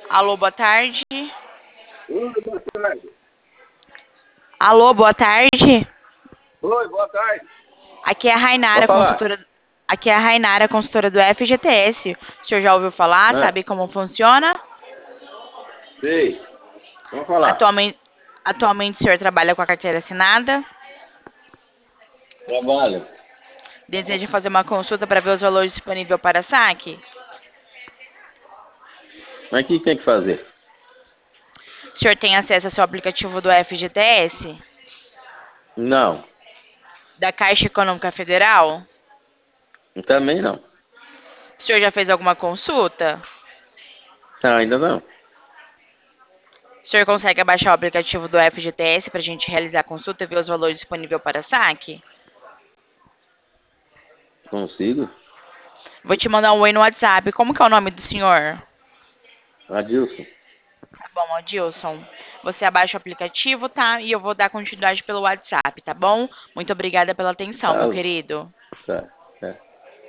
Alô, boa tarde. Oi, boa tarde. Alô, boa tarde. Oi, boa tarde. Aqui é a Pode Rainara, falar. consultora. Aqui é a Rainara, consultora do FGTS. O senhor já ouviu falar? Ah, Sabe como funciona? sei. Pode falar. Atualmente, atualmente o senhor trabalha com a carteira assinada? Trabalho. Deseja fazer uma consulta para ver os valores disponíveis para saque? Mas o que tem que fazer? O senhor tem acesso ao seu aplicativo do FGTS? Não. Da Caixa Econômica Federal? Também não. O senhor já fez alguma consulta? Não, ainda não. O senhor consegue abaixar o aplicativo do FGTS para a gente realizar a consulta e ver os valores disponíveis para saque? Consigo. Vou te mandar um oi no WhatsApp. Como que é o nome do senhor? Adilson. Tá bom, Adilson. Você abaixa o aplicativo, tá? E eu vou dar continuidade pelo WhatsApp, tá bom? Muito obrigada pela atenção, Tá, meu querido. tá.